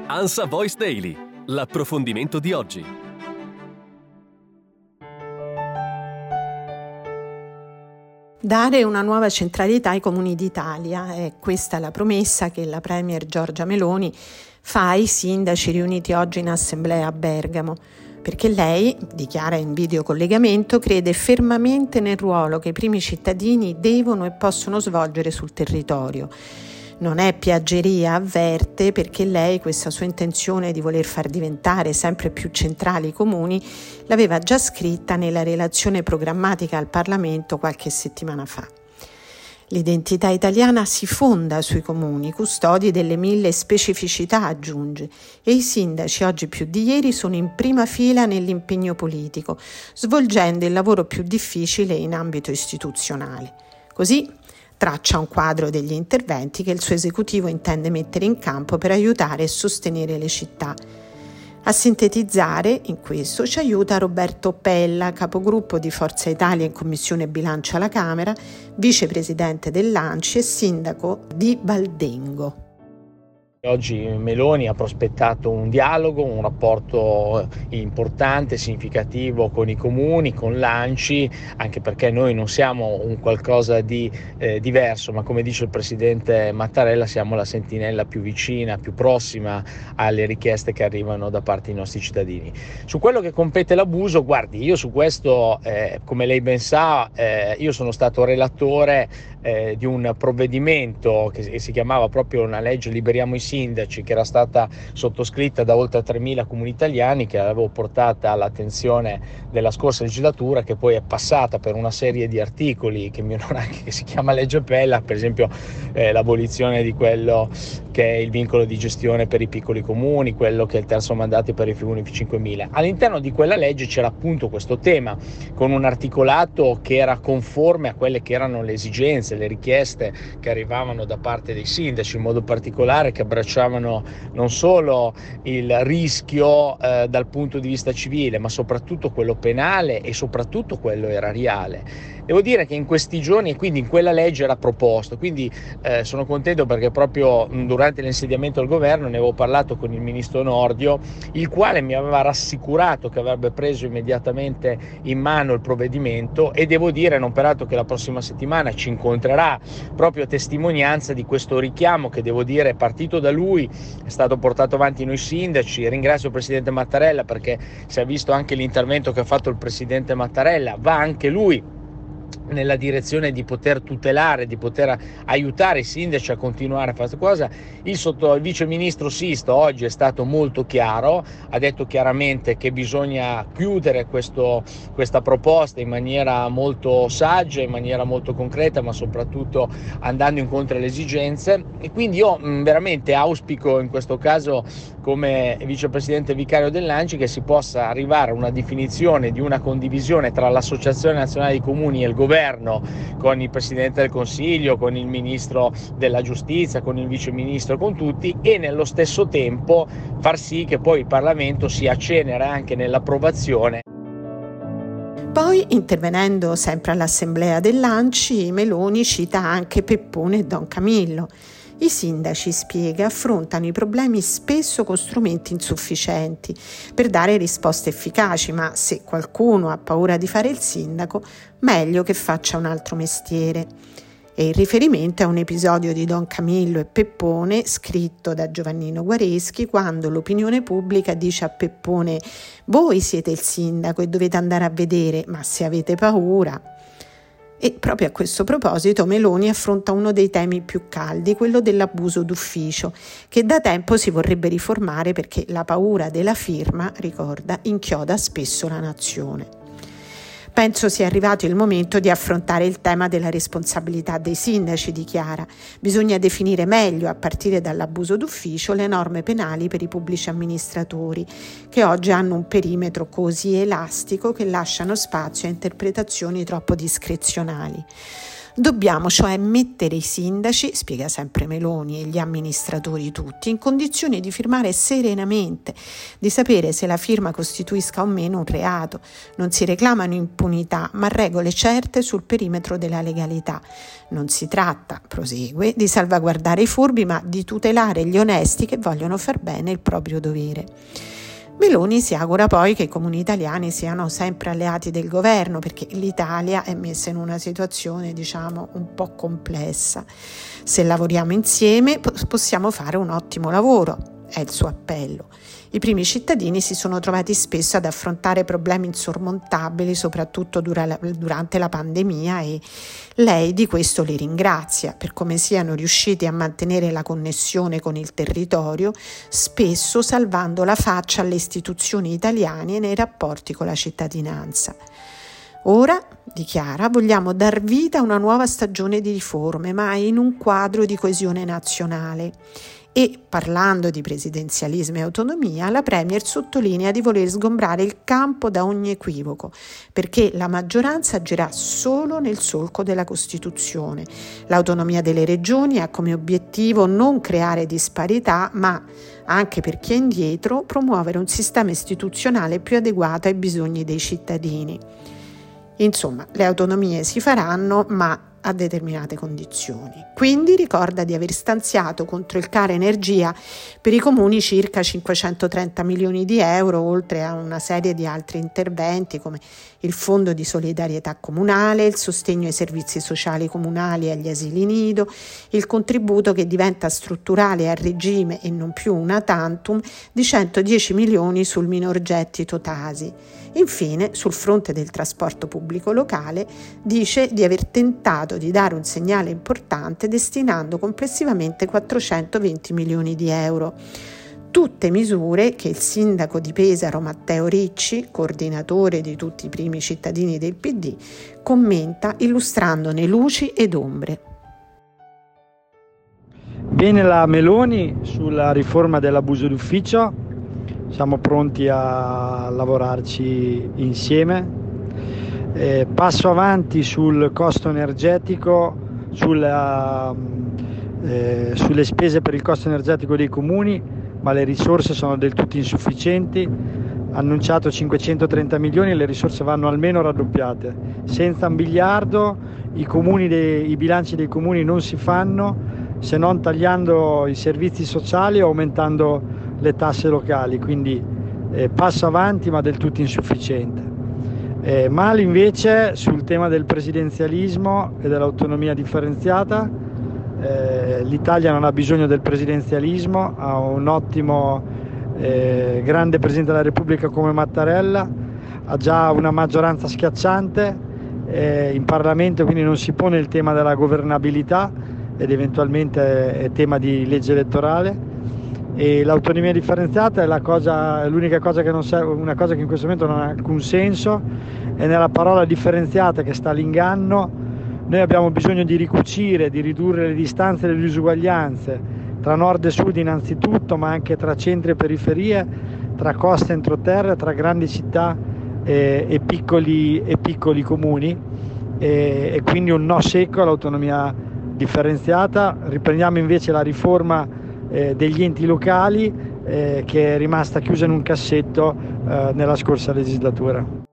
ANSA Voice Daily, l'approfondimento di oggi. Dare una nuova centralità ai comuni d'Italia, è questa la promessa che la Premier Giorgia Meloni fa ai sindaci riuniti oggi in assemblea a Bergamo, perché lei, dichiara in videocollegamento, crede fermamente nel ruolo che i primi cittadini devono e possono svolgere sul territorio. Non è piaggeria, avverte, perché lei questa sua intenzione di voler far diventare sempre più centrali i comuni l'aveva già scritta nella relazione programmatica al Parlamento qualche settimana fa. L'identità italiana si fonda sui comuni, custodi delle 1000 specificità, aggiunge, e i sindaci oggi più di ieri sono in prima fila nell'impegno politico, svolgendo il lavoro più difficile in ambito istituzionale. Così traccia un quadro degli interventi che il suo esecutivo intende mettere in campo per aiutare e sostenere le città. A sintetizzare in questo ci aiuta Roberto Pella, capogruppo di Forza Italia in Commissione Bilancio alla Camera, vicepresidente dell'ANCI e sindaco di Baldengo. Oggi Meloni ha prospettato un dialogo, un rapporto importante, significativo con i comuni, con l'ANCI, anche perché noi non siamo un qualcosa di diverso, ma come dice il presidente Mattarella siamo la sentinella più vicina, più prossima alle richieste che arrivano da parte dei nostri cittadini. Su quello che compete l'abuso, guardi, io su questo, come lei ben sa, io sono stato relatore di un provvedimento che si chiamava proprio una legge Liberiamo i sindaci, che era stata sottoscritta da oltre 3.000 comuni italiani, che l'avevo portata all'attenzione della scorsa legislatura, che poi è passata per una serie di articoli che si chiama legge Pella, per esempio l'abolizione di quello che è il vincolo di gestione per i piccoli comuni, quello che è il terzo mandato per i comuni 5.000. All'interno di quella legge c'era appunto questo tema, con un articolato che era conforme a quelle che erano le esigenze, le richieste che arrivavano da parte dei sindaci, in modo particolare che abbracciavano non solo il rischio dal punto di vista civile, ma soprattutto quello penale e soprattutto quello erariale. Devo dire che in questi giorni, e quindi in quella legge era proposto, quindi sono contento perché proprio durante l'insediamento del governo ne avevo parlato con il ministro Nordio, il quale mi aveva rassicurato che avrebbe preso immediatamente in mano il provvedimento, e devo dire non peraltro che la prossima settimana ci incontrerà proprio a testimonianza di questo richiamo che devo dire è partito da lui, è stato portato avanti noi sindaci. Ringrazio il presidente Mattarella perché si è visto anche l'intervento che ha fatto il presidente Mattarella, va anche lui nella direzione di poter tutelare, di poter aiutare i sindaci a continuare a fare questa cosa. Il vice ministro Sisto oggi è stato molto chiaro, ha detto chiaramente che bisogna chiudere questa proposta in maniera molto saggia, in maniera molto concreta, ma soprattutto andando incontro alle esigenze, e quindi io veramente auspico in questo caso, come vicepresidente vicario dell'ANCI, che si possa arrivare a una definizione di una condivisione tra l'Associazione Nazionale dei Comuni e il governo, con il Presidente del Consiglio, con il Ministro della Giustizia, con il Vice Ministro, con tutti, e nello stesso tempo far sì che poi il Parlamento sia cenere anche nell'approvazione. Poi, intervenendo sempre all'assemblea dell'ANCI, Meloni cita anche Peppone e Don Camillo. I sindaci, spiega, affrontano i problemi spesso con strumenti insufficienti per dare risposte efficaci, ma se qualcuno ha paura di fare il sindaco, meglio che faccia un altro mestiere. E il riferimento è un episodio di Don Camillo e Peppone scritto da Giovannino Guareschi, quando l'opinione pubblica dice a Peppone: voi siete il sindaco e dovete andare a vedere, ma se avete paura. E proprio a questo proposito Meloni affronta uno dei temi più caldi, quello dell'abuso d'ufficio, che da tempo si vorrebbe riformare perché la paura della firma, ricorda, inchioda spesso la nazione. Penso sia arrivato il momento di affrontare il tema della responsabilità dei sindaci, dichiara. Bisogna definire meglio, a partire dall'abuso d'ufficio, le norme penali per i pubblici amministratori, che oggi hanno un perimetro così elastico che lasciano spazio a interpretazioni troppo discrezionali. Dobbiamo cioè mettere i sindaci, spiega sempre Meloni, e gli amministratori tutti, in condizioni di firmare serenamente, di sapere se la firma costituisca o meno un reato. Non si reclamano impunità, ma regole certe sul perimetro della legalità. Non si tratta, prosegue, di salvaguardare i furbi, ma di tutelare gli onesti che vogliono far bene il proprio dovere. Meloni si augura poi che i comuni italiani siano sempre alleati del governo, perché l'Italia è messa in una situazione, un po' complessa. Se lavoriamo insieme possiamo fare un ottimo lavoro, è il suo appello. I primi cittadini si sono trovati spesso ad affrontare problemi insormontabili, soprattutto durante la pandemia, e lei di questo li ringrazia per come siano riusciti a mantenere la connessione con il territorio, spesso salvando la faccia alle istituzioni italiane nei rapporti con la cittadinanza. Ora, dichiara, vogliamo dar vita a una nuova stagione di riforme, ma in un quadro di coesione nazionale. E, parlando di presidenzialismo e autonomia, la Premier sottolinea di voler sgombrare il campo da ogni equivoco, perché la maggioranza agirà solo nel solco della Costituzione. L'autonomia delle regioni ha come obiettivo non creare disparità, ma, anche per chi è indietro, promuovere un sistema istituzionale più adeguato ai bisogni dei cittadini. Insomma, le autonomie si faranno, ma a determinate condizioni. Quindi ricorda di aver stanziato contro il caro energia per i comuni circa 530 milioni di euro, oltre a una serie di altri interventi come il Fondo di solidarietà comunale, il sostegno ai servizi sociali comunali e agli asili nido, il contributo che diventa strutturale a regime e non più una tantum di 110 milioni sul minor gettito Tasi. Infine, sul fronte del trasporto pubblico locale, dice di aver tentato di dare un segnale importante destinando complessivamente 420 milioni di euro. Tutte misure che il sindaco di Pesaro Matteo Ricci, coordinatore di tutti i primi cittadini del PD, commenta illustrandone luci ed ombre. Bene la Meloni sulla riforma dell'abuso d'ufficio, siamo pronti a lavorarci insieme. Passo avanti sul costo energetico, sulle spese per il costo energetico dei comuni, ma le risorse sono del tutto insufficienti. Annunciato 530 milioni, le risorse vanno almeno raddoppiate. Senza 1 miliardo i bilanci dei comuni non si fanno, se non tagliando i servizi sociali o aumentando le tasse locali, quindi passo avanti ma del tutto insufficiente. Male invece sul tema del presidenzialismo e dell'autonomia differenziata. L'Italia non ha bisogno del presidenzialismo, ha un ottimo grande Presidente della Repubblica come Mattarella, ha già una maggioranza schiacciante in Parlamento, quindi non si pone il tema della governabilità ed eventualmente è tema di legge elettorale. E l'autonomia differenziata è l'unica cosa che non serve, una cosa che in questo momento non ha alcun senso, è nella parola differenziata che sta l'inganno. Noi abbiamo bisogno di ricucire, di ridurre le distanze e le disuguaglianze tra nord e sud innanzitutto, ma anche tra centri e periferie, tra costa e entroterra, tra grandi città e piccoli comuni, e quindi un no secco all'autonomia differenziata. Riprendiamo invece la riforma degli enti locali che è rimasta chiusa in un cassetto nella scorsa legislatura.